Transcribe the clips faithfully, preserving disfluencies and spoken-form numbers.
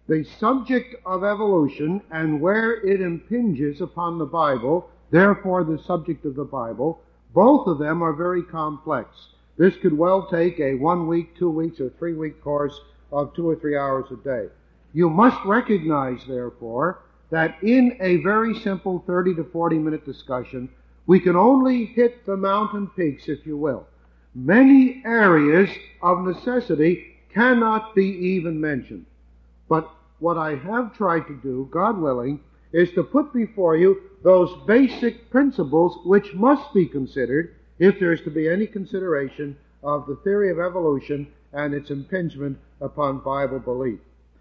The subject of evolution and where it impinges upon the Bible, therefore the subject of the Bible, both of them are very complex. This could well take a one-week, two weeks, or three-week course of two or three hours a day. You must recognize, therefore, that in a very simple thirty to forty minute discussion, we can only hit the mountain peaks, if you will. Many areas of necessity cannot be even mentioned. But what I have tried to do, God willing, is to put before you those basic principles which must be considered if there is to be any consideration of the theory of evolution and its impingement upon Bible belief.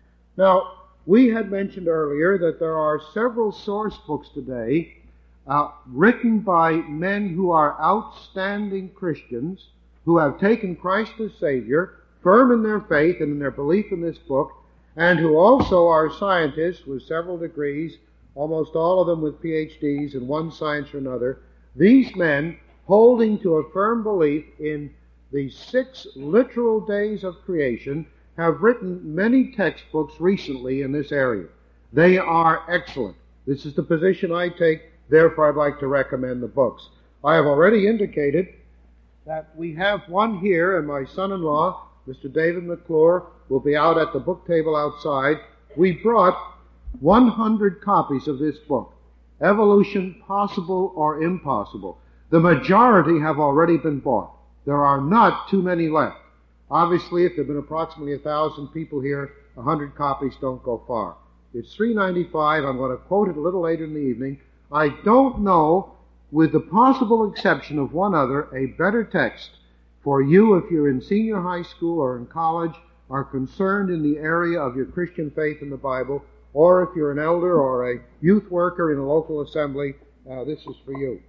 Now, we had mentioned earlier that there are several source books today uh, written by men who are outstanding Christians, who have taken Christ as Savior, firm in their faith and in their belief in this book, and who also are scientists with several degrees, almost all of them with P H Ds in one science or another. These men, holding to a firm belief in the six literal days of creation, have written many textbooks recently in this area. They are excellent. This is the position I take, therefore I'd like to recommend the books. I have already indicated that we have one here, and my son-in-law, Mister David McClure, will be out at the book table outside. We brought one hundred copies of this book, Evolution, Possible or Impossible. The majority have already been bought. There are not too many left. Obviously, if there have been approximately a thousand people here, a hundred copies don't go far. It's three ninety-five. I'm going to quote it a little later in the evening. I don't know, with the possible exception of one other, a better text for you if you're in senior high school or in college, are concerned in the area of your Christian faith in the Bible, or if you're an elder or a youth worker in a local assembly, uh, this is for you.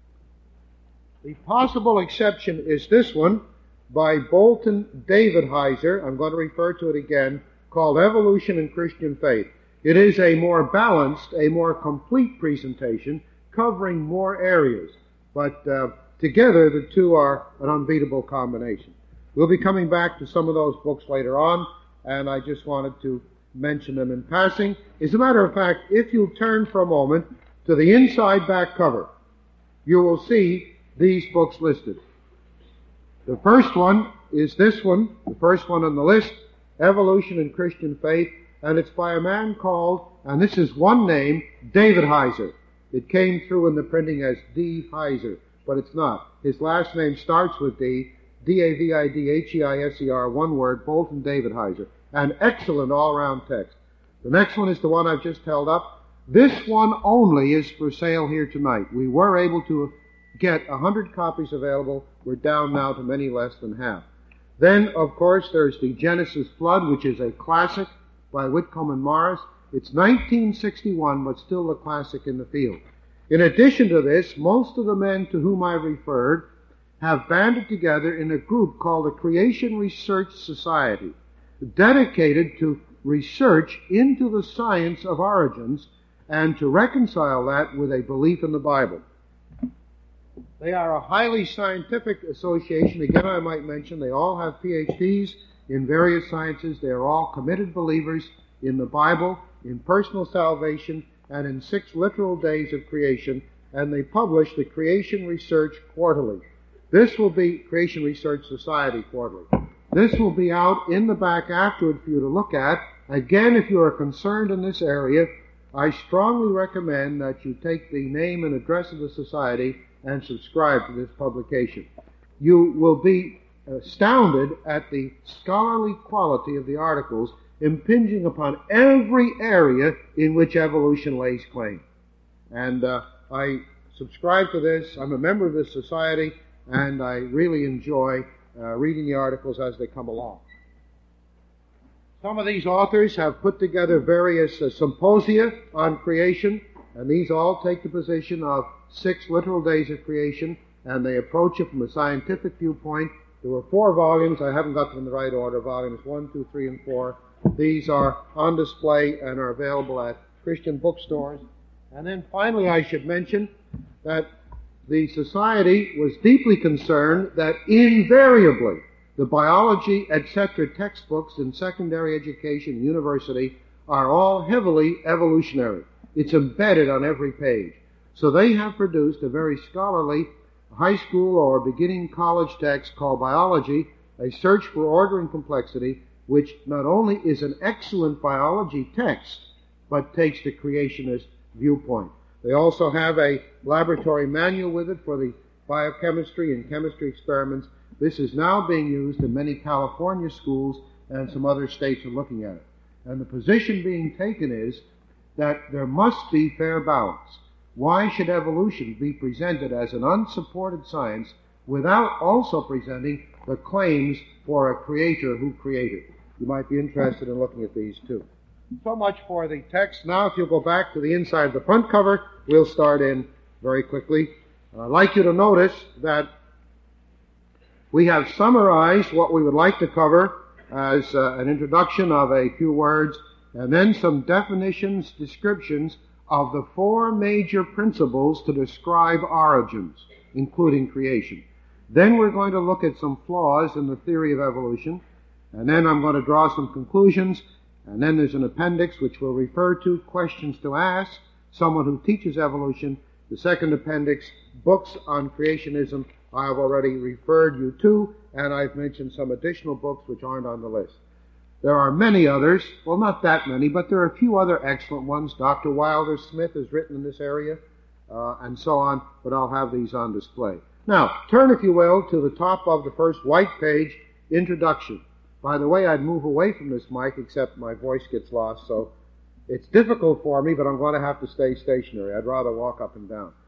The possible exception is this one by Bolton Davidheiser. I'm going to refer to it again, called Evolution and Christian Faith. It is a more balanced, a more complete presentation, covering more areas. But uh, together, the two are an unbeatable combination. We'll be coming back to some of those books later on, and I just wanted to mention them in passing. As a matter of fact, if you turn for a moment to the inside back cover, you will see these books listed. The first one is this one, the first one on the list, Evolution and Christian Faith, and it's by a man called, and this is one name, Davidheiser. It came through in the printing as D. Heiser, but it's not. His last name starts with D, D A V I D H E I S E R, one word, Bolton Davidheiser. An excellent all-round text. The next one is the one I've just held up. This one only is for sale here tonight. We were able to get one hundred copies available. We're down now to many less than half. Then, of course, there's the Genesis Flood, which is a classic by Whitcomb and Morris. It's nineteen sixty-one, but still a classic in the field. In addition to this, most of the men to whom I referred have banded together in a group called the Creation Research Society, dedicated to research into the science of origins and to reconcile that with a belief in the Bible. They are a highly scientific association. Again, I might mention they all have P H Ds in various sciences. They are all committed believers in the Bible, in personal salvation, and in six literal days of creation, and they publish the Creation Research Quarterly. This will be Creation Research Society Quarterly. This will be out in the back afterward for you to look at. Again, if you are concerned in this area, I strongly recommend that you take the name and address of the society and subscribe to this publication. You will be astounded at the scholarly quality of the articles impinging upon every area in which evolution lays claim. And uh, I subscribe to this. I'm a member of this society, and I really enjoy uh, reading the articles as they come along. Some of these authors have put together various uh, symposia on creation, and these all take the position of six literal days of creation, and they approach it from a scientific viewpoint. There were four volumes. I haven't got them in the right order. Volumes one, two, three, and four. These are on display and are available at Christian bookstores. And then finally I should mention that the Society was deeply concerned that invariably the biology, et cetera textbooks in secondary education, university, are all heavily evolutionary. It's embedded on every page. So they have produced a very scholarly high school or beginning college text called Biology, A Search for Order and Complexity, which not only is an excellent biology text, but takes the creationist viewpoint. They also have a laboratory manual with it for the biochemistry and chemistry experiments. This is now being used in many California schools, and some other states are looking at it. And the position being taken is that there must be fair balance. Why should evolution be presented as an unsupported science without also presenting the claims for a creator who created? You might be interested in looking at these too. So much for the text. Now, if you'll go back to the inside of the front cover, we'll start in very quickly. I'd like you to notice that we have summarized what we would like to cover as uh, an introduction of a few words, and then some definitions, descriptions of the four major principles to describe origins, including creation. Then we're going to look at some flaws in the theory of evolution, and then I'm going to draw some conclusions, and then there's an appendix which will refer to questions to ask someone who teaches evolution. The second appendix, books on creationism, I have already referred you to, and I've mentioned some additional books which aren't on the list. There are many others, well, not that many, but there are a few other excellent ones. Doctor Wilder Smith has written in this area, uh, and so on, but I'll have these on display. Now, turn, if you will, to the top of the first white page, Introduction. By the way, I'd move away from this mic, except my voice gets lost, so it's difficult for me, but I'm going to have to stay stationary. I'd rather walk up and down.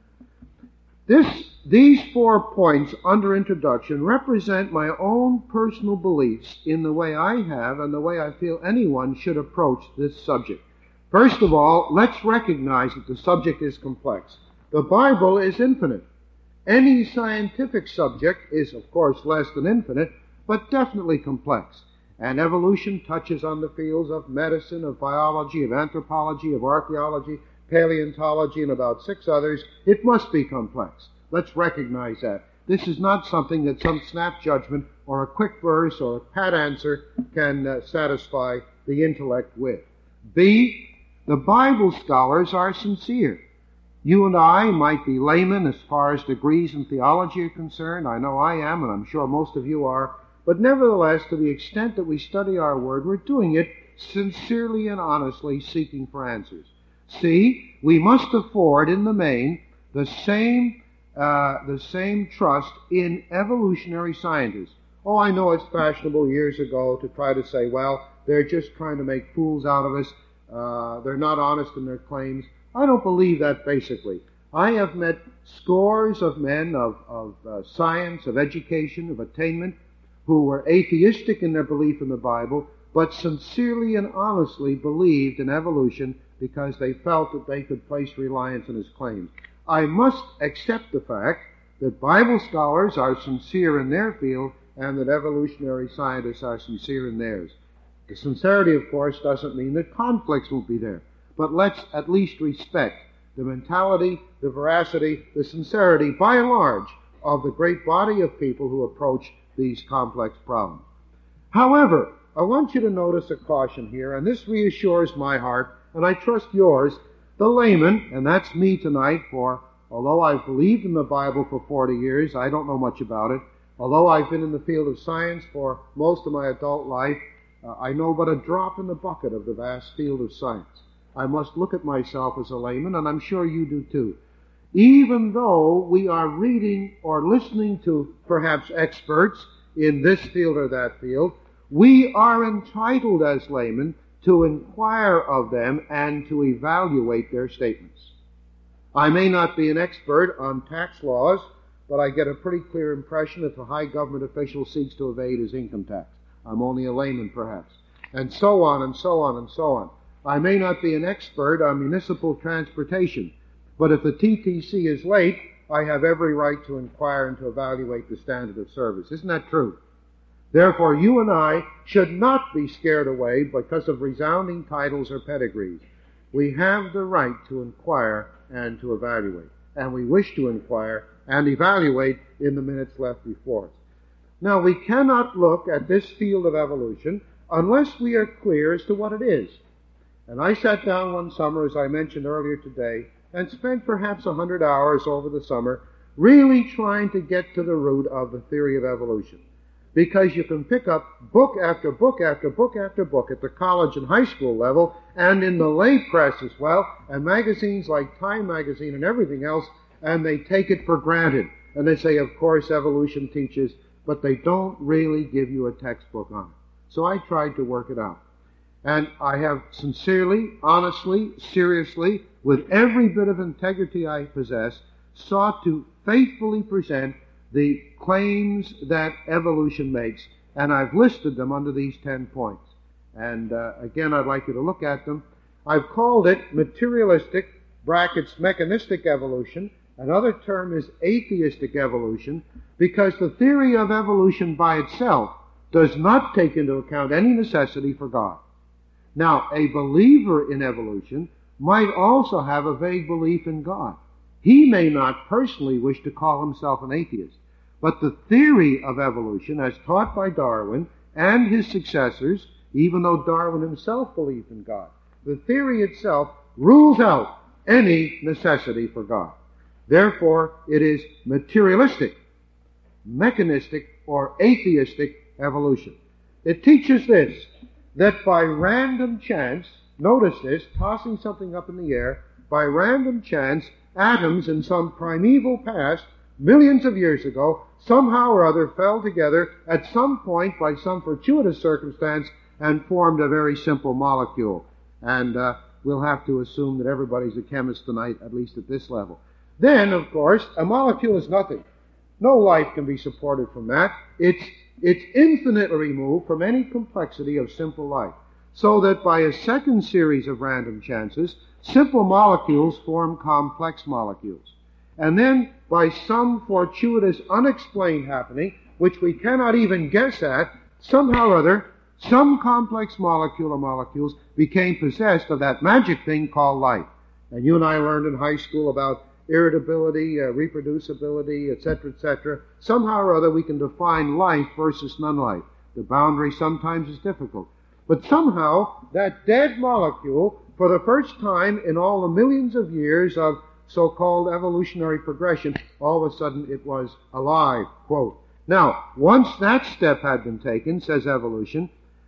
This, these four points under introduction represent my own personal beliefs in the way I have and the way I feel anyone should approach this subject. First of all, let's recognize that the subject is complex. The Bible is infinite. Any scientific subject is, of course, less than infinite, but definitely complex. And evolution touches on the fields of medicine, of biology, of anthropology, of archaeology, paleontology, and about six others. It must be complex. Let's recognize that. This is not something that some snap judgment or a quick verse or a pat answer can uh, satisfy the intellect with. B, the Bible scholars are sincere. You and I might be laymen as far as degrees in theology are concerned. I know I am, and I'm sure most of you are. But nevertheless, to the extent that we study our word, we're doing it sincerely and honestly, seeking for answers. See, we must afford, in the main, the same uh, the same trust in evolutionary scientists. Oh, I know it's fashionable years ago to try to say, well, they're just trying to make fools out of us. Uh, they're not honest in their claims. I don't believe that, basically. I have met scores of men of, of uh, science, of education, of attainment, who were atheistic in their belief in the Bible, but sincerely and honestly believed in evolution because they felt that they could place reliance on his claims. I must accept the fact that Bible scholars are sincere in their field and that evolutionary scientists are sincere in theirs. The sincerity, of course, doesn't mean that conflicts won't be there, but let's at least respect the mentality, the veracity, the sincerity, by and large, of the great body of people who approach these complex problems. However, I want you to notice a caution here, and this reassures my heart, and I trust yours, the layman, and that's me tonight, for although I've believed in the Bible for forty years, I don't know much about it. Although I've been in the field of science for most of my adult life, uh, I know but a drop in the bucket of the vast field of science. I must look at myself as a layman, and I'm sure you do too. Even though we are reading or listening to perhaps experts in this field or that field, we are entitled as laymen to inquire of them and to evaluate their statements. I may not be an expert on tax laws, but I get a pretty clear impression if a high government official seeks to evade his income tax. I'm only a layman, perhaps. And so on and so on and so on. I may not be an expert on municipal transportation, but if the T T C is late, I have every right to inquire and to evaluate the standard of service. Isn't that true? Therefore, you and I should not be scared away because of resounding titles or pedigrees. We have the right to inquire and to evaluate, and we wish to inquire and evaluate in the minutes left before us. Now, we cannot look at this field of evolution unless we are clear as to what it is. And I sat down one summer, as I mentioned earlier today, and spent perhaps a hundred hours over the summer really trying to get to the root of the theory of evolution. Because you can pick up book after book after book after book at the college and high school level and in the lay press as well, and magazines like Time magazine and everything else, and they take it for granted. And they say, of course, evolution teaches, but they don't really give you a textbook on it. So I tried to work it out. And I have sincerely, honestly, seriously, with every bit of integrity I possess, sought to faithfully present the claims that evolution makes, and I've listed them under these ten points. And uh, again, I'd like you to look at them. I've called it materialistic, brackets, mechanistic evolution. Another term is atheistic evolution, because the theory of evolution by itself does not take into account any necessity for God. Now, a believer in evolution might also have a vague belief in God. He may not personally wish to call himself an atheist, but the theory of evolution, as taught by Darwin and his successors, even though Darwin himself believed in God, the theory itself rules out any necessity for God. Therefore, it is materialistic, mechanistic, or atheistic evolution. It teaches this, that by random chance, notice this, tossing something up in the air, by random chance, atoms in some primeval past, millions of years ago, somehow or other fell together at some point by some fortuitous circumstance and formed a very simple molecule. And uh, we'll have to assume that everybody's a chemist tonight, at least at this level. Then, of course, a molecule is nothing. No life can be supported from that. It's, it's infinitely removed from any complexity of simple life. So that by a second series of random chances, simple molecules form complex molecules. And then, by some fortuitous, unexplained happening, which we cannot even guess at, somehow or other, some complex molecule or molecules became possessed of that magic thing called life. And you and I learned in high school about irritability, uh, reproducibility, et cetera, et cetera. Somehow or other we can define life versus non-life. The boundary sometimes is difficult. But somehow that dead molecule, for the first time in all the millions of years of so-called evolutionary progression, all of a sudden it was alive, quote. Now, once that step had been taken, says evolution,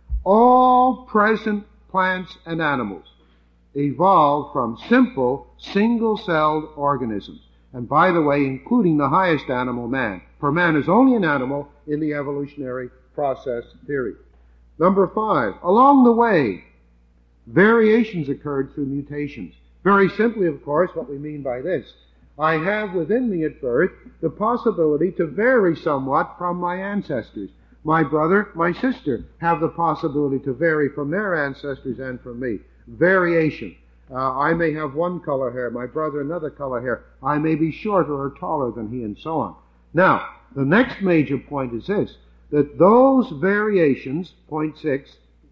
all present plants and animals evolved from simple, single-celled organisms. And by the way, including the highest animal, man. For man is only an animal in the evolutionary process theory. Number five, along the way, variations occurred through mutations. Very simply, of course, what we mean by this. I have within me at birth the possibility to vary somewhat from my ancestors. My brother, my sister have the possibility to vary from their ancestors and from me. Variation. Uh, I may have one color hair, my brother another color hair. I may be shorter or taller than he, and so on. Now, the next major point is this, that those variations, point six,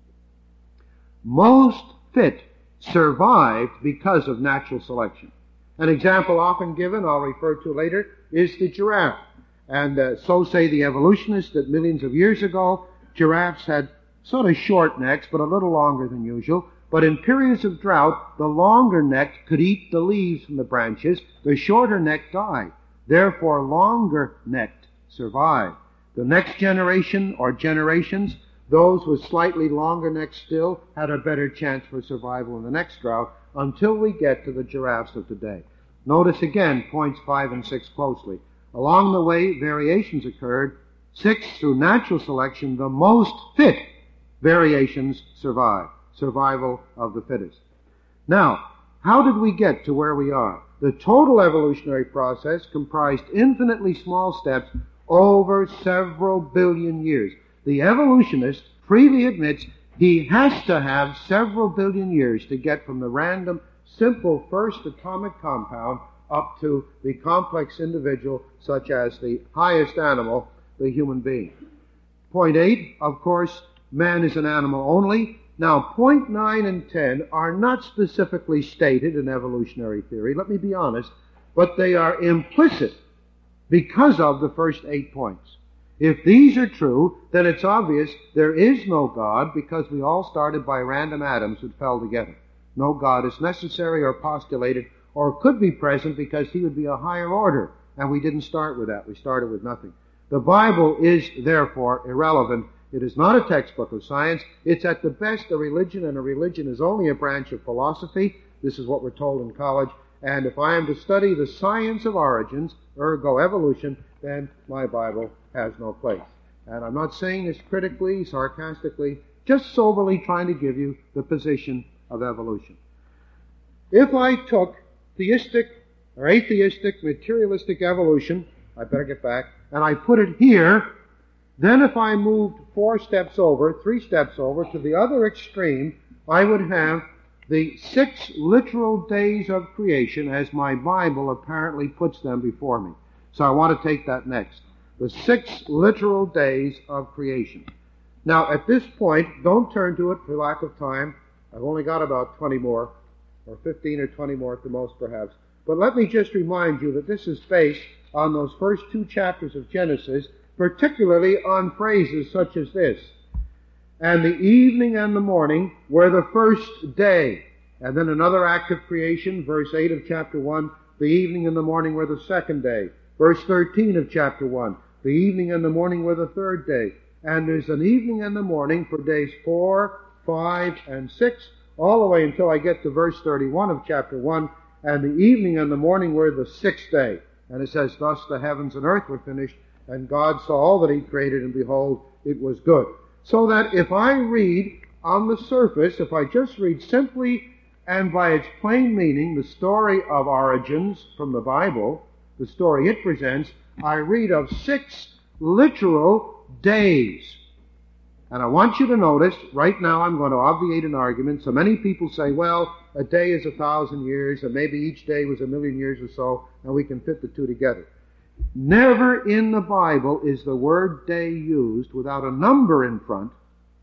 most fit survived because of natural selection. An example often given, I'll refer to later, is the giraffe. And uh, so say the evolutionists that millions of years ago, giraffes had sort of short necks, but a little longer than usual. But in periods of drought, the longer neck could eat the leaves from the branches. The shorter neck died. Therefore, longer necked survived. The next generation or generations, those with slightly longer necks still, had a better chance for survival in the next drought until we get to the giraffes of today. Notice again points five and six closely. Along the way, variations occurred. Six, through natural selection, the most fit variations survived. Survival of the fittest. Now, how did we get to where we are? The total evolutionary process comprised infinitely small steps over several billion years. The evolutionist freely admits he has to have several billion years to get from the random, simple first atomic compound up to the complex individual such as the highest animal, the human being. Point eight, of course, man is an animal only. Now, point nine and ten are not specifically stated in evolutionary theory, let me be honest, but they are implicit because of the first eight points. If these are true, then it's obvious there is no God because we all started by random atoms that fell together. No God is necessary or postulated or could be present because he would be a higher order. And we didn't start with that. We started with nothing. The Bible is, therefore, irrelevant. It is not a textbook of science. It's at the best a religion, and a religion is only a branch of philosophy. This is what we're told in college. And if I am to study the science of origins, ergo evolution, then my Bible has no place. And I'm not saying this critically, sarcastically, just soberly trying to give you the position of evolution. If I took theistic or atheistic, materialistic evolution, I better get back, and I put it here, then if I moved four steps over, three steps over to the other extreme, I would have the six literal days of creation as my Bible apparently puts them before me. So I want to take that next. The six literal days of creation. Now, at this point, don't turn to it for lack of time. I've only got about twenty more, or fifteen or twenty more at the most, perhaps. But let me just remind you that this is based on those first two chapters of Genesis, particularly on phrases such as this. And the evening and the morning were the first day. And then another act of creation, verse eight of chapter one, the evening and the morning were the second day. Verse thirteen of chapter one, the evening and the morning were the third day. And there's an evening and the morning for days four, five, and six, all the way until I get to verse thirty-one of chapter one, and the evening and the morning were the sixth day. And it says, thus the heavens and earth were finished, and God saw all that he created, and behold, it was good. So that if I read on the surface, if I just read simply and by its plain meaning the story of origins from the Bible, the story it presents, I read of six literal days. And I want you to notice, right now I'm going to obviate an argument. So many people say, well, a day is a thousand years, and maybe each day was a million years or so, and we can fit the two together. Never in the Bible is the word day used without a number in front,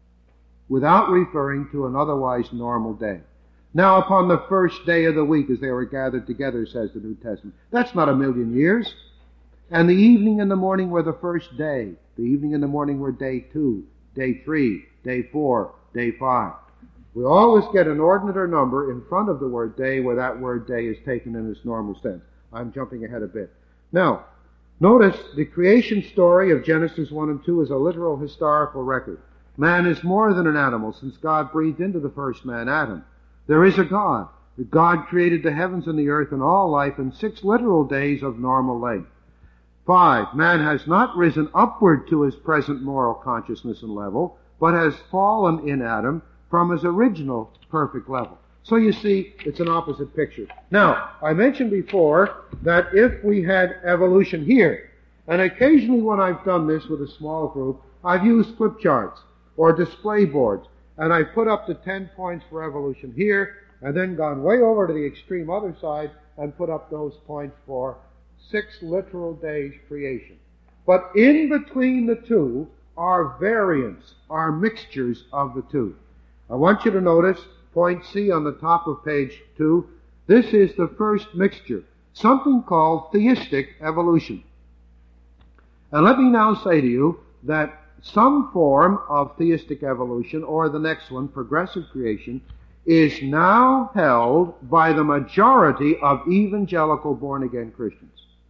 without referring to an otherwise normal day. Now, upon the first day of the week, as they were gathered together, says the New Testament. That's not a million years. And the evening and the morning were the first day. The evening and the morning were day two, day three, day four, day five. We always get an ordinate or number in front of the word day where that word day is taken in its normal sense. I'm jumping ahead a bit. Now, notice the creation story of Genesis one and two is a literal historical record. Man is more than an animal since God breathed into the first man, Adam. There is a God. God created the heavens and the earth and all life in six literal days of normal length. Five, man has not risen upward to his present moral consciousness and level, but has fallen in Adam from his original perfect level. So you see, it's an opposite picture. Now, I mentioned before that if we had evolution here, and occasionally when I've done this with a small group, I've used flip charts or display boards, and I put up the ten points for evolution here, and then gone way over to the extreme other side and put up those points for six literal days creation. But in between the two are variants, are mixtures of the two. I want you to notice point C on the top of page two. This is the first mixture, something called theistic evolution. And let me now say to you that some form of theistic evolution, or the next one, progressive creation, is now held by the majority of evangelical born-again Christians.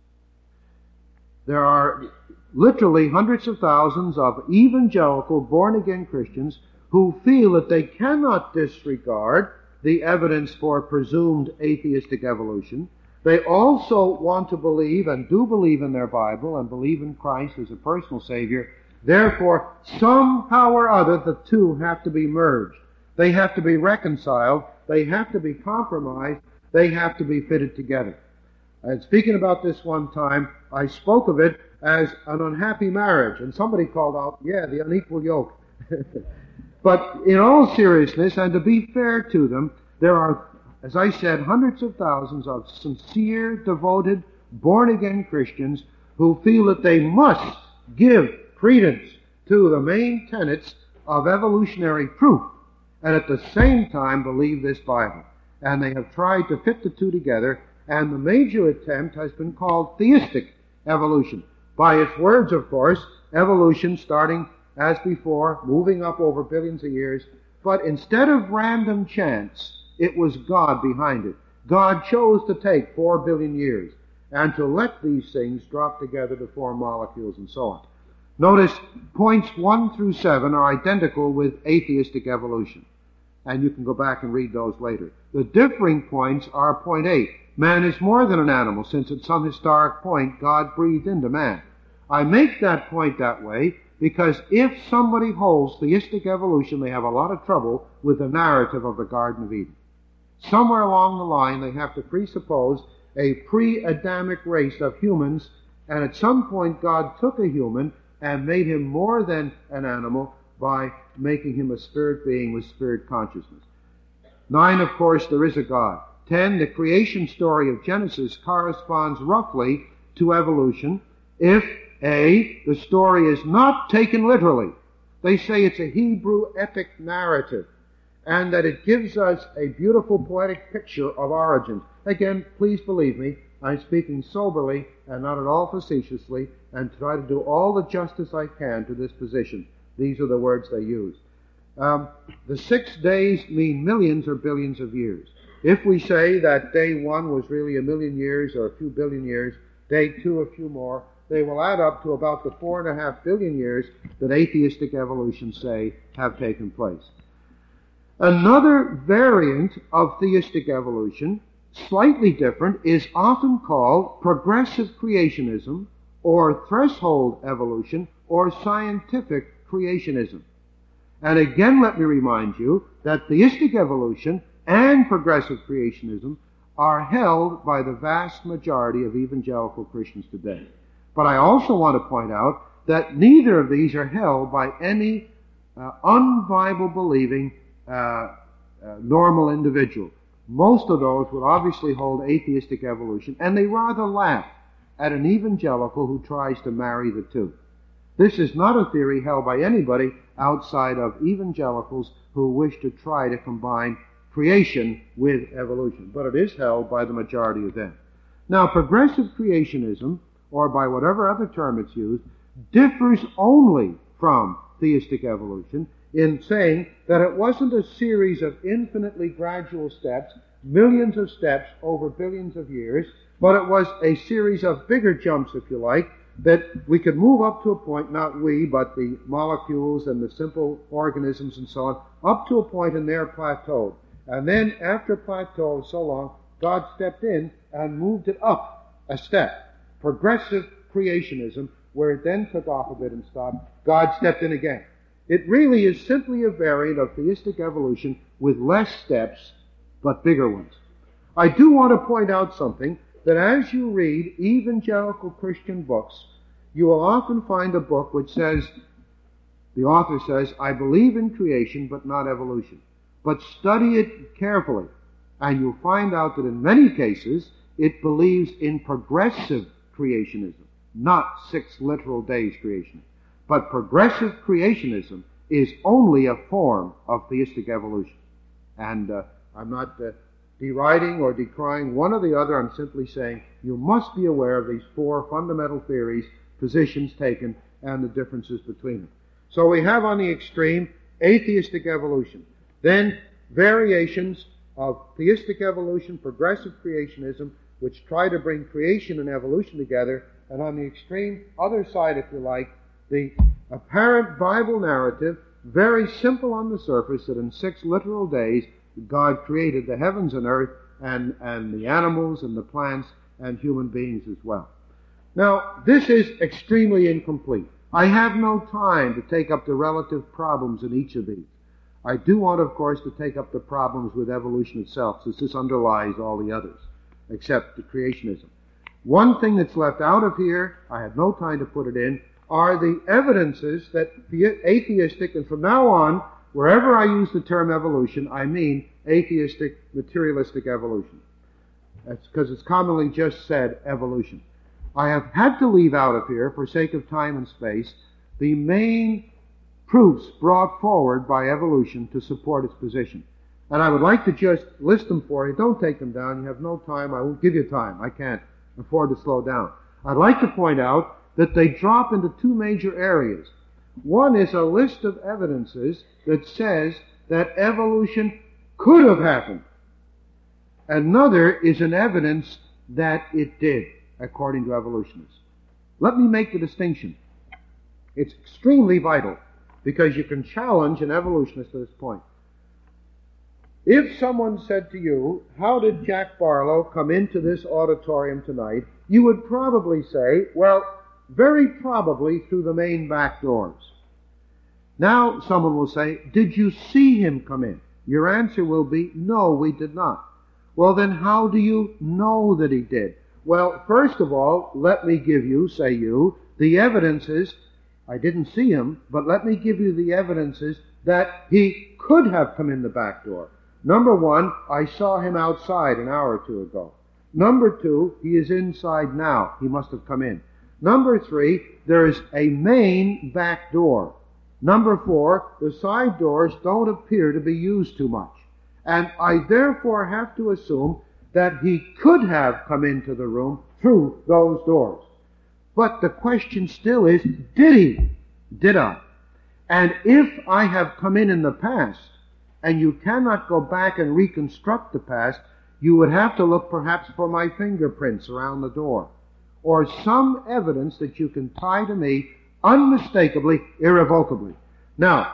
There are literally hundreds of thousands of evangelical born-again Christians who feel that they cannot disregard the evidence for presumed atheistic evolution. They also want to believe and do believe in their Bible and believe in Christ as a personal Savior. Therefore, somehow or other, the two have to be merged. They have to be reconciled. They have to be compromised. They have to be fitted together. And speaking about this one time, I spoke of it as an unhappy marriage. And somebody called out, yeah, the unequal yoke. But in all seriousness, and to be fair to them, there are, as I said, hundreds of thousands of sincere, devoted, born-again Christians who feel that they must give credence to the main tenets of evolutionary proof, and at the same time believe this Bible. And they have tried to fit the two together, and the major attempt has been called theistic evolution. By its words, of course, evolution starting as before, moving up over billions of years, but instead of random chance, it was God behind it. God chose to take four billion years and to let these things drop together to form molecules and so on. Notice points one through seven are identical with atheistic evolution. And you can go back and read those later. The differing points are point eight. Man is more than an animal, since at some historic point God breathed into man. I make that point that way because if somebody holds theistic evolution, they have a lot of trouble with the narrative of the Garden of Eden. Somewhere along the line, they have to presuppose a pre-Adamic race of humans, and at some point God took a human and made him more than an animal by making him a spirit being with spirit consciousness. Nine, of course, there is a God. Ten, the creation story of Genesis corresponds roughly to evolution if, A, the story is not taken literally. They say it's a Hebrew epic narrative, and that it gives us a beautiful poetic picture of origins. Again, please believe me, I'm speaking soberly and not at all facetiously, and try to do all the justice I can to this position. These are the words they use. Um, the six days mean millions or billions of years. If we say that day one was really a million years or a few billion years, day two a few more, they will add up to about the four and a half billion years that atheistic evolution say have taken place. Another variant of theistic evolution, slightly different, is often called progressive creationism or threshold evolution or scientific creationism. And again, let me remind you that theistic evolution and progressive creationism are held by the vast majority of evangelical Christians today. But I also want to point out that neither of these are held by any uh, un-Bible believing uh, uh, normal individual. Most of those would obviously hold atheistic evolution, and they rather laugh at an evangelical who tries to marry the two. This is not a theory held by anybody outside of evangelicals who wish to try to combine creation with evolution, but it is held by the majority of them. Now, progressive creationism, or by whatever other term it's used, differs only from theistic evolution in saying that it wasn't a series of infinitely gradual steps, millions of steps over billions of years, but it was a series of bigger jumps, if you like, that we could move up to a point, not we, but the molecules and the simple organisms and so on, up to a point in their plateau. And then after plateau so long, God stepped in and moved it up a step. Progressive creationism, where it then took off a bit and stopped, God stepped in again. It really is simply a variant of theistic evolution with less steps, but bigger ones. I do want to point out something, that as you read evangelical Christian books, you will often find a book which says, the author says, I believe in creation but not evolution. But study it carefully, and you'll find out that in many cases it believes in progressive creationism, not six literal days creationism. But progressive creationism is only a form of theistic evolution. And uh, I'm not uh, deriding or decrying one or the other. I'm simply saying you must be aware of these four fundamental theories, positions taken, and the differences between them. So we have on the extreme atheistic evolution. Then variations of theistic evolution, progressive creationism, which try to bring creation and evolution together. And on the extreme other side, if you like, the apparent Bible narrative, very simple on the surface, that in six literal days God created the heavens and earth and, and the animals and the plants and human beings as well. Now, this is extremely incomplete. I have no time to take up the relative problems in each of these. I do want, of course, to take up the problems with evolution itself, since this underlies all the others, except the creationism. One thing that's left out of here, I had no time to put it in, are the evidences that the atheistic, and from now on, wherever I use the term evolution, I mean atheistic, materialistic evolution. That's because it's commonly just said evolution. I have had to leave out of here, for sake of time and space, the main proofs brought forward by evolution to support its position. And I would like to just list them for you. Don't take them down. You have no time. I won't give you time. I can't afford to slow down. I'd like to point out that they drop into two major areas. One is a list of evidences that says that evolution could have happened. Another is an evidence that it did, according to evolutionists. Let me make the distinction. It's extremely vital, because you can challenge an evolutionist at this point. If someone said to you, how did Jack Barlow come into this auditorium tonight? You would probably say, well, very probably through the main back doors. Now someone will say, did you see him come in? Your answer will be, no, we did not. Well, then how do you know that he did? Well, first of all, let me give you, say you, the evidences. I didn't see him, but let me give you the evidences that he could have come in the back door. Number one, I saw him outside an hour or two ago. Number two, he is inside now. He must have come in. Number three, there is a main back door. Number four, the side doors don't appear to be used too much. And I therefore have to assume that he could have come into the room through those doors. But the question still is, did he? Did I? And if I have come in in the past, and you cannot go back and reconstruct the past, you would have to look perhaps for my fingerprints around the door, or some evidence that you can tie to me unmistakably, irrevocably. Now,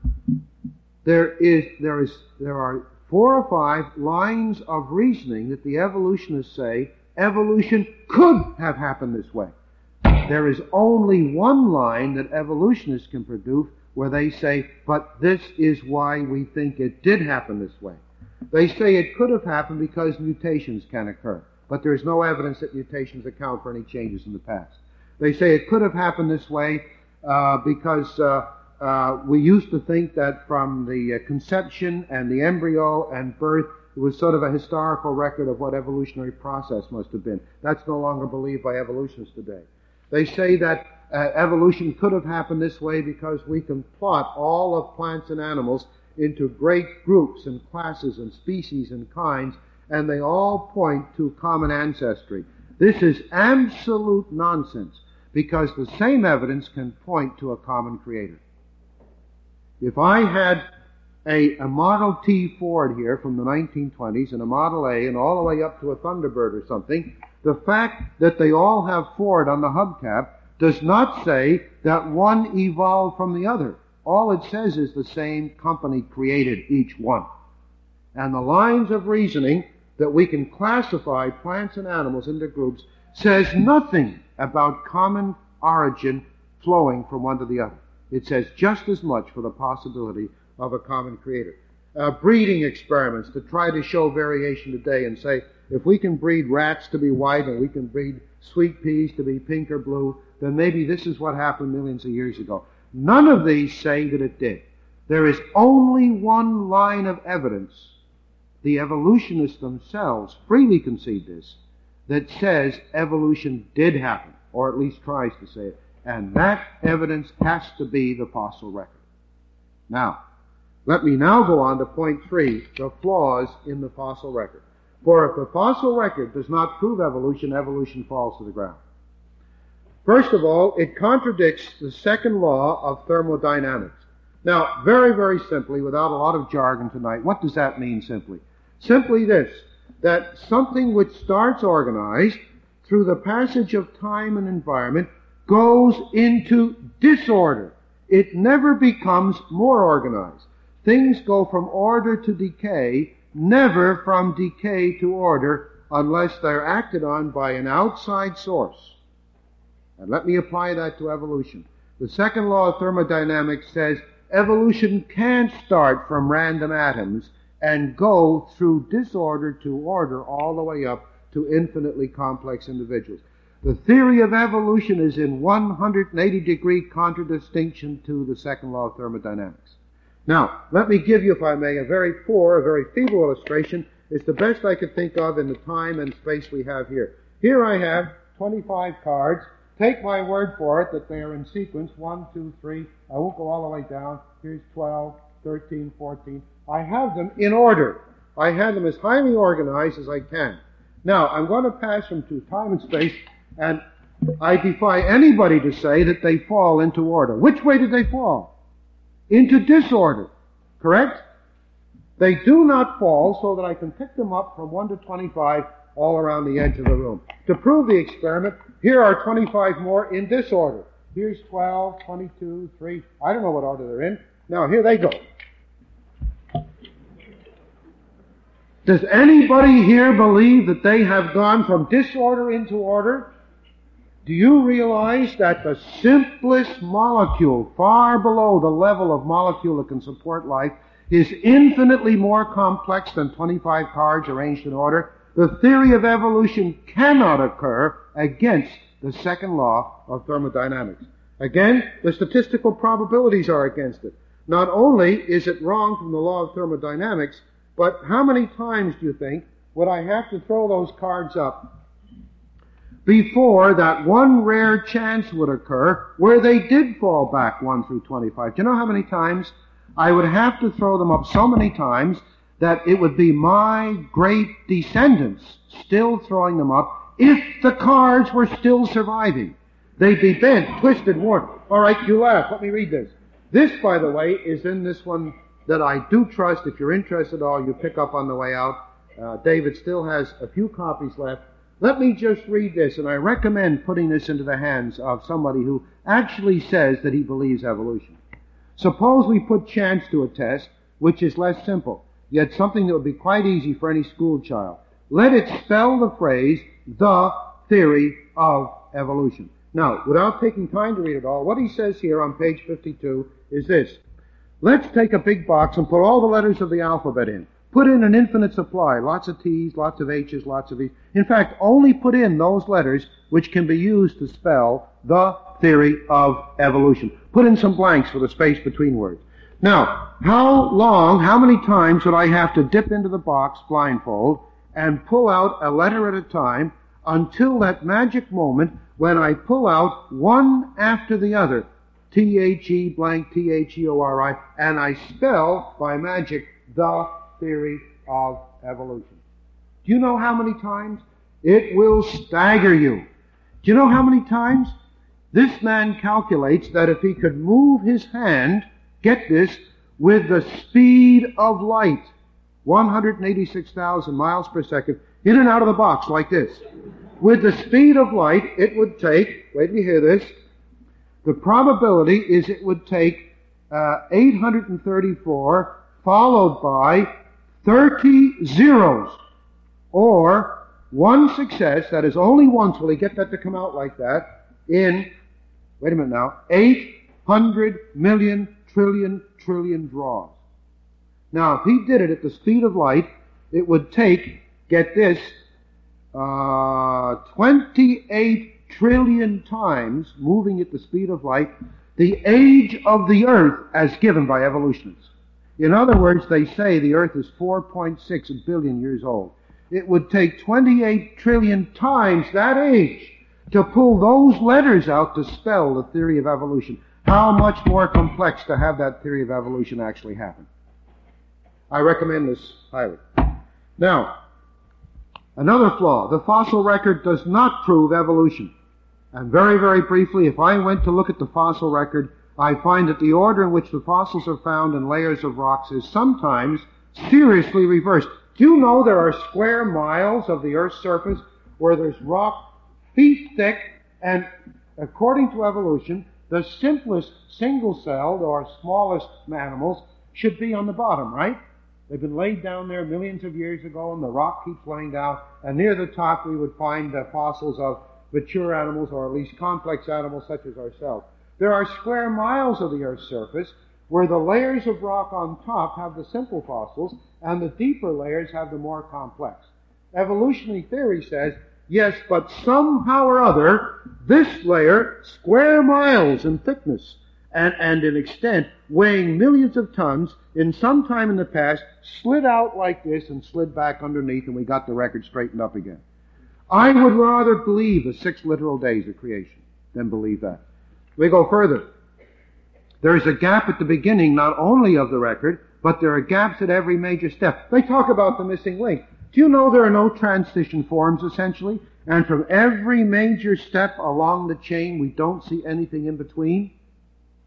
there is, there is, there are four or five lines of reasoning that the evolutionists say evolution could have happened this way. There is only one line that evolutionists can produce where they say, but this is why we think it did happen this way. They say it could have happened because mutations can occur, but there is no evidence that mutations account for any changes in the past. They say it could have happened this way uh, because uh, uh, we used to think that from the uh, conception and the embryo and birth, it was sort of a historical record of what evolutionary process must have been. That's no longer believed by evolutionists today. They say that uh, evolution could have happened this way because we can plot all of plants and animals into great groups and classes and species and kinds, and they all point to common ancestry. This is absolute nonsense, because the same evidence can point to a common creator. If I had a, a Model T Ford here from the nineteen twenties and a Model A and all the way up to a Thunderbird or something, the fact that they all have Ford on the hubcap does not say that one evolved from the other. All it says is the same company created each one. And the lines of reasoning that we can classify plants and animals into groups says nothing about common origin flowing from one to the other. It says just as much for the possibility of a common creator. Uh, breeding experiments to try to show variation today and say, if we can breed rats to be white and we can breed sweet peas to be pink or blue, then maybe this is what happened millions of years ago. None of these say that it did. There is only one line of evidence, the evolutionists themselves freely concede this, that says evolution did happen, or at least tries to say it. And that evidence has to be the fossil record. Now, let me now go on to point three, the flaws in the fossil record. For if the fossil record does not prove evolution, evolution falls to the ground. First of all, it contradicts the second law of thermodynamics. Now, very, very simply, without a lot of jargon tonight, what does that mean simply? Simply this, that something which starts organized through the passage of time and environment goes into disorder. It never becomes more organized. Things go from order to decay, never from decay to order, unless they're acted on by an outside source. And let me apply that to evolution. The second law of thermodynamics says evolution can't start from random atoms and go through disorder to order all the way up to infinitely complex individuals. The theory of evolution is in one hundred eighty degree contradistinction to the second law of thermodynamics. Now, let me give you, if I may, a very poor, a very feeble illustration. It's the best I could think of in the time and space we have here. Here I have twenty-five cards. Take my word for it that they are in sequence, one, two, three. I won't go all the way down. Here's twelve, thirteen, fourteen. I have them in order. I have them as highly organized as I can. Now, I'm going to pass them to time and space, and I defy anybody to say that they fall into order. Which way did they fall? Into disorder. Correct? They do not fall so that I can pick them up from one to twenty-five all around the edge of the room. To prove the experiment, here are twenty-five more in this order. Here's twelve, twenty-two, three. I don't know what order they're in. Now, here they go. Does anybody here believe that they have gone from disorder into order? Do you realize that the simplest molecule, far below the level of molecule that can support life, is infinitely more complex than twenty-five cards arranged in order? The theory of evolution cannot occur against the second law of thermodynamics. Again, the statistical probabilities are against it. Not only is it wrong from the law of thermodynamics, but how many times do you think would I have to throw those cards up before that one rare chance would occur where they did fall back one through twenty-five? Do you know how many times? I would have to throw them up so many times that it would be my great descendants still throwing them up if the cards were still surviving. They'd be bent, twisted, worn. All right, you laugh. Let me read this. This, by the way, is in this one that I do trust. If you're interested at all, you pick up on the way out. Uh, David still has a few copies left. Let me just read this, and I recommend putting this into the hands of somebody who actually says that he believes evolution. Suppose we put chance to a test, which is less simple, yet something that would be quite easy for any school child. Let it spell the phrase, the theory of evolution. Now, without taking time to read it all, what he says here on page fifty-two is this. Let's take a big box and put all the letters of the alphabet in. Put in an infinite supply, lots of T's, lots of H's, lots of E's. In fact, only put in those letters which can be used to spell the theory of evolution. Put in some blanks for the space between words. Now, how long, how many times would I have to dip into the box blindfold and pull out a letter at a time until that magic moment when I pull out one after the other, T H E blank, T H E O R I, and I spell, by magic, the theory of evolution. Do you know how many times? It will stagger you. Do you know how many times? This man calculates that if he could move his hand, get this, with the speed of light, one hundred eighty-six thousand miles per second, in and out of the box like this. With the speed of light, it would take, wait till you hear this, the probability is it would take uh, eight hundred thirty-four followed by thirty zeros, or one success, that is only once will he get that to come out like that, in, wait a minute now, eight hundred million trillion trillion draws. Now, if he did it at the speed of light, it would take, get this, uh, twenty-eight trillion times, moving at the speed of light, the age of the earth as given by evolutionists. In other words, they say the earth is four point six billion years old. It would take twenty-eight trillion times that age to pull those letters out to spell the theory of evolution. How much more complex to have that theory of evolution actually happen? I recommend this highly. Now, another flaw. The fossil record does not prove evolution. And very, very briefly, if I went to look at the fossil record, I find that the order in which the fossils are found in layers of rocks is sometimes seriously reversed. Do you know there are square miles of the Earth's surface where there's rock feet thick, and according to evolution, the simplest single-celled or smallest mammals should be on the bottom, right? They've been laid down there millions of years ago, and the rock keeps laying down, and near the top we would find uh, fossils of mature animals, or at least complex animals such as ourselves. There are square miles of the Earth's surface where the layers of rock on top have the simple fossils, and the deeper layers have the more complex. Evolutionary theory says, yes, but somehow or other, this layer, square miles in thickness and, and in extent, weighing millions of tons, in some time in the past, slid out like this and slid back underneath, and we got the record straightened up again. I would rather believe the six literal days of creation than believe that. We go further. There is a gap at the beginning, not only of the record, but there are gaps at every major step. They talk about the missing link. Do you know there are no transition forms, essentially? And from every major step along the chain, we don't see anything in between?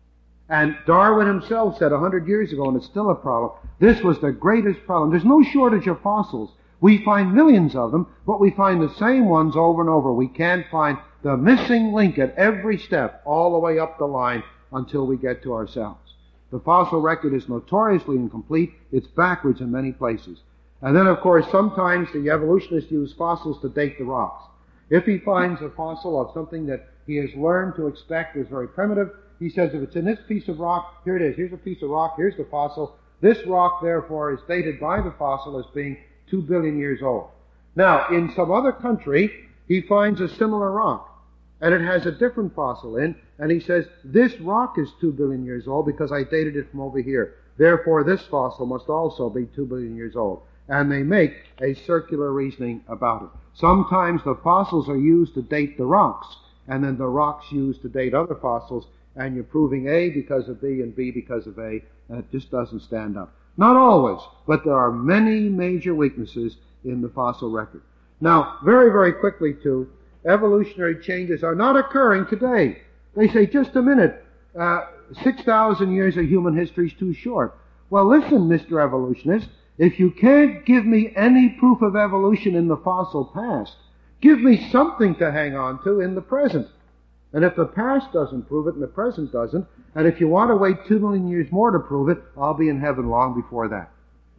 And Darwin himself said a hundred years ago, and it's still a problem, this was the greatest problem. There's no shortage of fossils. We find millions of them, but we find the same ones over and over. We can't find the missing link at every step, all the way up the line, until we get to ourselves. The fossil record is notoriously incomplete. It's backwards in many places. And then, of course, sometimes the evolutionists use fossils to date the rocks. If he finds a fossil of something that he has learned to expect is very primitive, he says, if it's in this piece of rock, here it is. Here's a piece of rock. Here's the fossil. This rock, therefore, is dated by the fossil as being two billion years old. Now, in some other country, he finds a similar rock, and it has a different fossil in, and he says, this rock is two billion years old because I dated it from over here. Therefore, this fossil must also be two billion years old. And they make a circular reasoning about it. Sometimes the fossils are used to date the rocks, and then the rocks used to date other fossils, and you're proving A because of B and B because of A, and it just doesn't stand up. Not always, but there are many major weaknesses in the fossil record. Now, very, very quickly, too, evolutionary changes are not occurring today. They say, just a minute, uh, six thousand years of human history is too short. Well, listen, Mister Evolutionist, if you can't give me any proof of evolution in the fossil past, give me something to hang on to in the present. And if the past doesn't prove it and the present doesn't, and if you want to wait two million years more to prove it, I'll be in heaven long before that.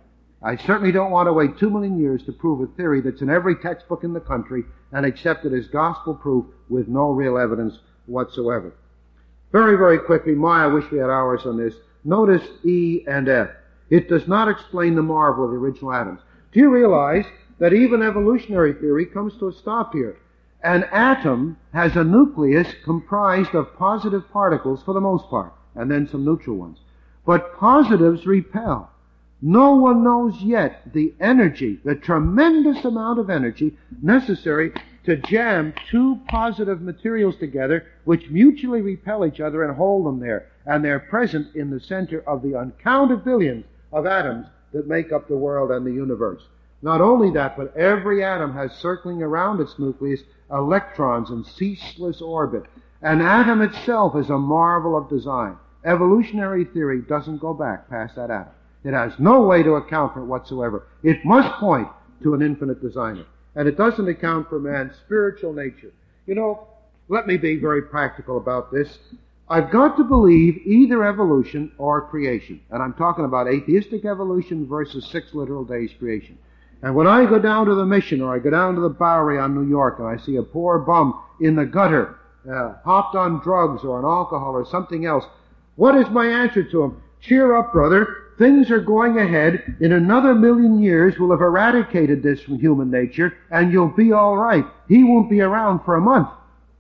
I certainly don't want to wait two million years to prove a theory that's in every textbook in the country and accepted as gospel proof with no real evidence whatsoever. Very, very quickly, my, I wish we had hours on this. Notice E and F. It does not explain the marvel of the original atoms. Do you realize that even evolutionary theory comes to a stop here? An atom has a nucleus comprised of positive particles for the most part, and then some neutral ones. But positives repel. No one knows yet the energy, the tremendous amount of energy necessary to jam two positive materials together which mutually repel each other and hold them there. And they're present in the center of the uncounted billions of atoms that make up the world and the universe. Not only that, but every atom has circling around its nucleus electrons in ceaseless orbit. An atom itself is a marvel of design. Evolutionary theory doesn't go back past that atom. It has no way to account for it whatsoever. It must point to an infinite designer. And it doesn't account for man's spiritual nature. You know, let me be very practical about this. I've got to believe either evolution or creation. And I'm talking about atheistic evolution versus six literal days creation. And when I go down to the Mission or I go down to the Bowery on New York and I see a poor bum in the gutter, uh, hopped on drugs or on alcohol or something else, what is my answer to him? Cheer up, brother. Things are going ahead. In another million years, we'll have eradicated this from human nature, and you'll be all right. He won't be around for a month.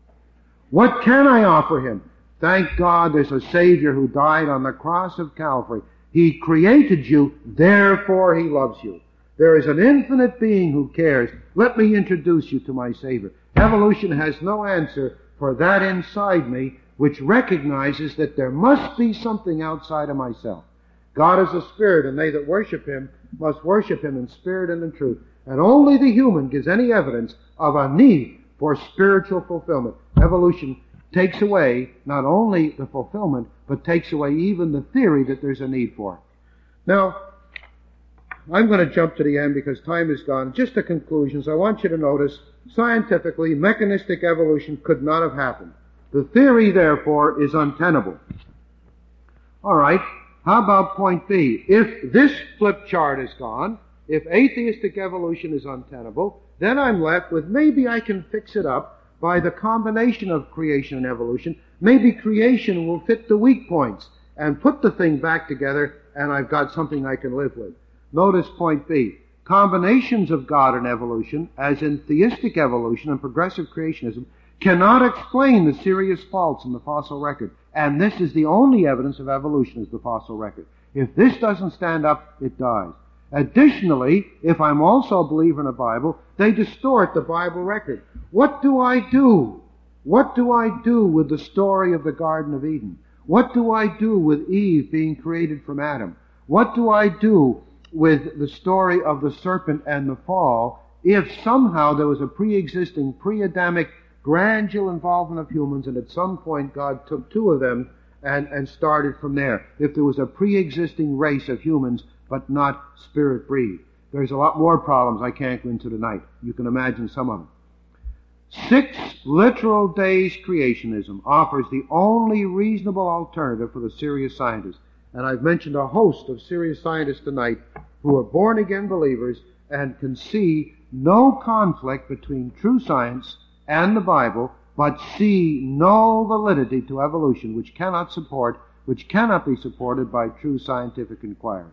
What can I offer him? Thank God there's a Savior who died on the cross of Calvary. He created you, therefore He loves you. There is an infinite being who cares. Let me introduce you to my Savior. Evolution has no answer for that inside me, which recognizes that there must be something outside of myself. God is a spirit, and they that worship Him must worship Him in spirit and in truth. And only the human gives any evidence of a need for spiritual fulfillment. Evolution takes away not only the fulfillment, but takes away even the theory that there's a need for it. Now, I'm going to jump to the end because time is gone. Just the conclusions. I want you to notice, scientifically, mechanistic evolution could not have happened. The theory, therefore, is untenable. All right. How about point B? If this flip chart is gone, if atheistic evolution is untenable, then I'm left with maybe I can fix it up by the combination of creation and evolution. Maybe creation will fit the weak points and put the thing back together, and I've got something I can live with. Notice point B. Combinations of God and evolution, as in theistic evolution and progressive creationism, cannot explain the serious faults in the fossil record. And this is the only evidence of evolution, is the fossil record. If this doesn't stand up, it dies. Additionally, if I'm also a believer in the Bible, they distort the Bible record. What do I do? What do I do with the story of the Garden of Eden? What do I do with Eve being created from Adam? What do I do with the story of the serpent and the fall if somehow there was a pre-existing, pre-Adamic gradual involvement of humans, and at some point God took two of them and, and started from there. If there was a pre-existing race of humans, but not spirit breed. There's a lot more problems I can't go into tonight. You can imagine some of them. Six literal days creationism offers the only reasonable alternative for the serious scientist. And I've mentioned a host of serious scientists tonight who are born-again believers and can see no conflict between true science and the Bible, but see no validity to evolution which cannot support, which cannot be supported by true scientific inquiry.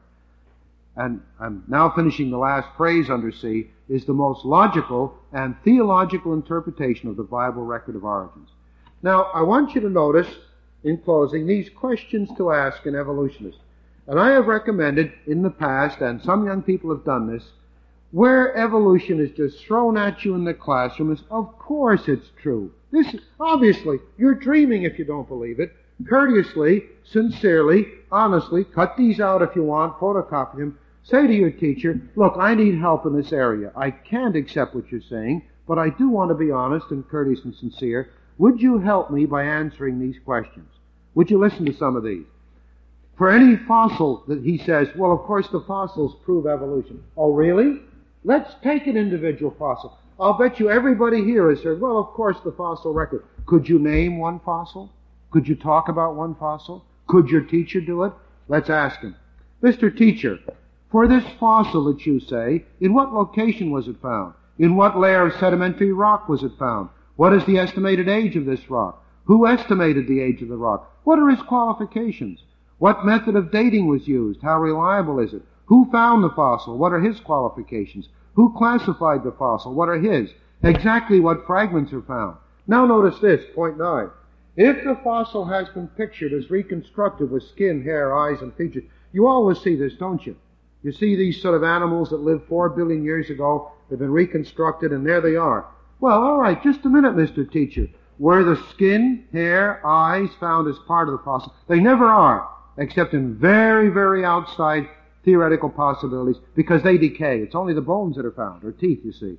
And I'm now finishing the last phrase under C, is the most logical and theological interpretation of the Bible record of origins. Now, I want you to notice, in closing, these questions to ask an evolutionist. And I have recommended in the past, and some young people have done this, where evolution is just thrown at you in the classroom is, of course it's true. This, obviously, you're dreaming if you don't believe it. Courteously, sincerely, honestly, cut these out if you want, photocopy them. Say to your teacher, look, I need help in this area. I can't accept what you're saying, but I do want to be honest and courteous and sincere. Would you help me by answering these questions? Would you listen to some of these? For any fossil that he says, well, of course the fossils prove evolution. Oh, really? Let's take an individual fossil. I'll bet you everybody here has heard, well, of course the fossil record. Could you name one fossil? Could you talk about one fossil? Could your teacher do it? Let's ask him. Mister Teacher, for this fossil that you say, in what location was it found? In what layer of sedimentary rock was it found? What is the estimated age of this rock? Who estimated the age of the rock? What are its qualifications? What method of dating was used? How reliable is it? Who found the fossil? What are his qualifications? Who classified the fossil? What are his? Exactly what fragments are found? Now notice this, point nine. If the fossil has been pictured as reconstructed with skin, hair, eyes, and features, you always see this, don't you? You see these sort of animals that lived four billion years ago, they've been reconstructed, and there they are. Well, all right, just a minute, Mister Teacher. Were the skin, hair, eyes found as part of the fossil? They never are, except in very, very outside theoretical possibilities, because they decay. It's only the bones that are found, or teeth, you see.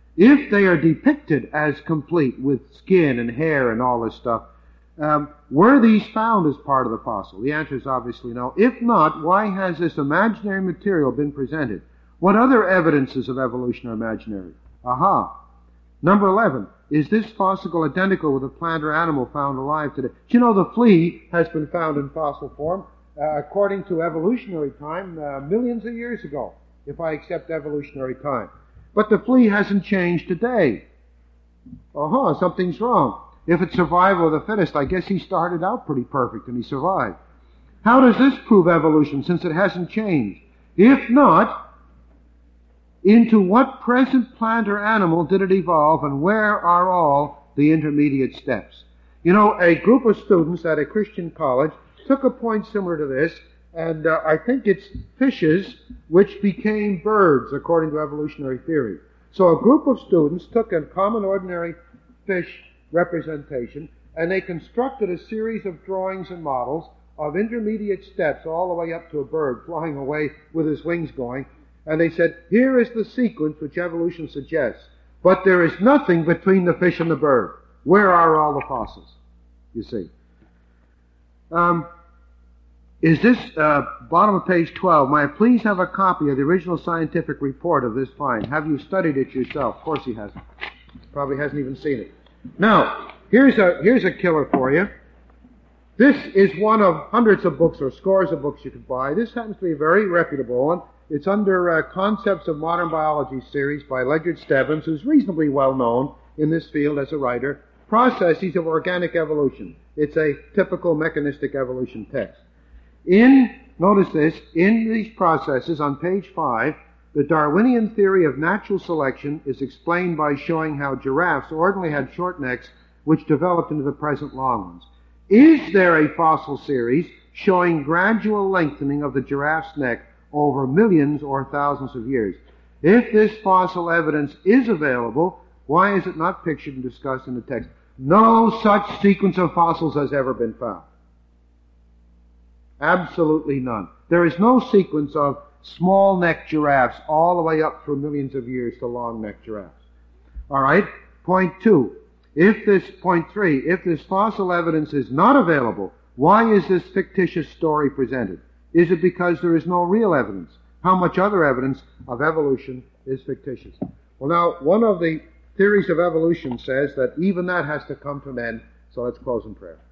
If they are depicted as complete with skin and hair and all this stuff, um, were these found as part of the fossil? The answer is obviously no. If not, why has this imaginary material been presented? What other evidences of evolution are imaginary? Aha. Number eleven. Is this fossil identical with a plant or animal found alive today? Do you know the flea has been found in fossil form, uh, according to evolutionary time, uh, millions of years ago, if I accept evolutionary time. But the flea hasn't changed today. Uh-huh, something's wrong. If it's survival of the fittest, I guess he started out pretty perfect and he survived. How does this prove evolution since it hasn't changed? If not, into what present plant or animal did it evolve, and where are all the intermediate steps? You know, a group of students at a Christian college took a point similar to this, and uh, I think it's fishes which became birds according to evolutionary theory. So a group of students took a common ordinary fish representation, and they constructed a series of drawings and models of intermediate steps all the way up to a bird flying away with his wings going. And they said, here is the sequence which evolution suggests, but there is nothing between the fish and the bird. Where are all the fossils? You see. Um, is this, uh, bottom of page twelve, may I please have a copy of the original scientific report of this find? Have you studied it yourself? Of course he hasn't. Probably hasn't even seen it. Now, here's a, here's a killer for you. This is one of hundreds of books or scores of books you could buy. This happens to be a very reputable one. It's under uh, Concepts of Modern Biology series by Ledyard Stebbins, who's reasonably well known in this field as a writer. Processes of Organic Evolution. It's a typical mechanistic evolution text. In, notice this, in these processes on page five, the Darwinian theory of natural selection is explained by showing how giraffes ordinarily had short necks which developed into the present long ones. Is there a fossil series showing gradual lengthening of the giraffe's neck over millions or thousands of years? If this fossil evidence is available, why is it not pictured and discussed in the text? No such sequence of fossils has ever been found. Absolutely none. There is no sequence of small-necked giraffes all the way up through millions of years to long-necked giraffes. All right? Point two. If this, point three, if this fossil evidence is not available, Why is this fictitious story presented? Is it because there is no real evidence? How much other evidence of evolution is fictitious? Well, now, one of the theories of evolution says that even that has to come to an end, so let's close in prayer.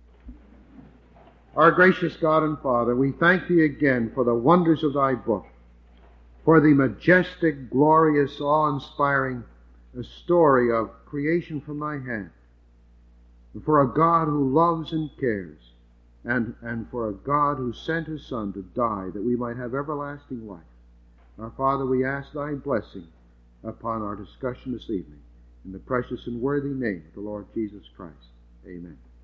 Our gracious God and Father, we thank Thee again for the wonders of Thy book, for the majestic, glorious, awe-inspiring story of creation from Thy hand, and for a God who loves and cares, and, and for a God who sent His Son to die that we might have everlasting life. Our Father, we ask Thy blessing upon our discussion this evening, in the precious and worthy name of the Lord Jesus Christ. Amen.